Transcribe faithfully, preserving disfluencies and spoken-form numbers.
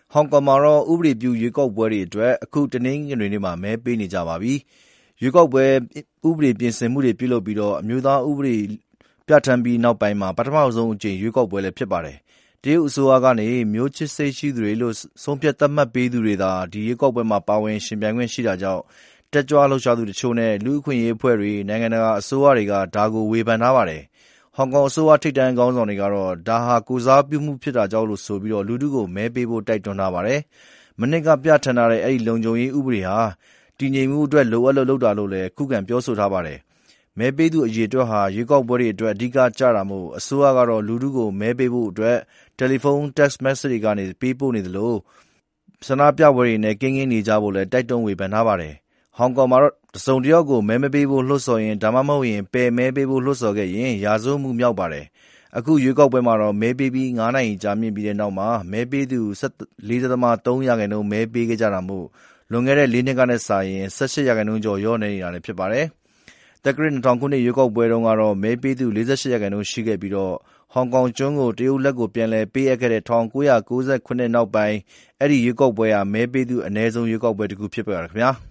ဟောင်ကောင်မှာတော့ဥပဒေပြုရွေးကောက်ပွဲတွေအတွက်အခုတနင်္ဂနွေနေ့မှာမဲပေးနေကြပါပြီ။ရွေးကောက်ပွဲဥပဒေပြင်ဆင်မှုတွေပြုလုပ်ပြီးတော့အမျိုးသားဥပဒေပြဋ္ဌာန်းပြီးနောက်ပိုင်းမှာပထမဆုံးအကြိမ်ရွေးကောက်ပွဲလည်းဖြစ်ပါတယ်။တရုတ်အစိုးရကနေမျိုးချစ်စိတ်ရှိသူတွေလို့ဆုံးဖြတ်သတ်မှတ်ပေးသူတွေသာဒီရွေးကောက်ပွဲမှာပါဝင်ရှင်ပြိုင်ခွင့်ရှိတာကြောင့်တက်ကြွလှုပ်ရှားသူတချို့နဲ့လူ့အခွင့်အရေးအဖွဲ့တွေနိုင်ငံတကာအစိုးရတွေကဒါကိုဝေဖန်ထားပါတယ်။ဟောင်ကောင်အစိုးရထိပ်တန်းခေါင်းဆောင်တွေကတော့ဒါဟာကိုစားပြုမှုဖြစ်တာကြောင့်လို့ဆိုပြီးတော့လူထုကိုမဲပေးဖို့တိုက်တွန်းထားပါတယ်။မနစ်ကပြဋ္ဌာန်းထားတဲ့အဲ့ဒီလုံခြုံရေးဥပဒေဟာတည်ငြိမ်မှုအတွက်လိုအပ်လို့လုပ်တာလို့လည်းခုခံပြောဆိုထားပါတယ်။မဲပေးသူအရေးအတွက်ဟာရွေးကောက်ပွဲတွေအတွက်အဓိကကျတာမို့အစိုးရကတော့လူထုကိုမဲပေးဖို့အတွက်တယ်လီဖုန်း text message တွေကနေပေးပို့နေသလိုဆန္ဒပြပွဲတွေနဲ့ကင်းကင်းနေကြဖို့လည်းတိုက်တွန်းဝေဖန်ထားပါတယ်။ဟောင်ကောင်မှာတော့တစုံတယောက်ကိုမဲမပေးဖို့လှုပ်ဆော်ရင်ဒါမှမဟုတ်ရင်ပယ်မဲပေးဖို့လှုပ်ဆော်ခဲ့ရင်ရာဇဝတ်မှုမြောက်ပါတယ်။အခုရွေးကောက်ပွဲမှာတော့မဲပေးပြီးငါးနာရီကြာမြင့်ပြီးတဲ့နောက်မှာမဲပေးသူ လေးဒသမသုံး ရာခိုင်နှုန်းမဲပေးခဲ့ကြတာမို့လွန်ခဲ့တဲ့လေးနှစ်ကနဲ့စာရင်ဆယ့်ရှစ်ရာခိုင်နှုန်းကျော်လျော့နေနေတာလည်းဖြစ်ပါတယ်။တက္ကရာနှစ်ထောင်ခုနှစ်ရွေးကောက်ပွဲတုန်းကတော့မဲပေးသူလေးဆယ့်ရှစ်ရာခိုင်နှုန်းရှိခဲ့ပြီးတော့ဟောင်ကောင်ကျွန်းကိုတရုတ်လက်ကိုပြန်လည်ပေးအပ်ခဲ့တဲ့၁၉၉၉နောက်ပိုင်းအဲ့ဒီရွေးကောက်ပွဲဟာမဲပေးသူအနည်းဆုံးရွေးကောက်ပွဲတစ်ခုဖြစ်ပါရခင်ဗျာ။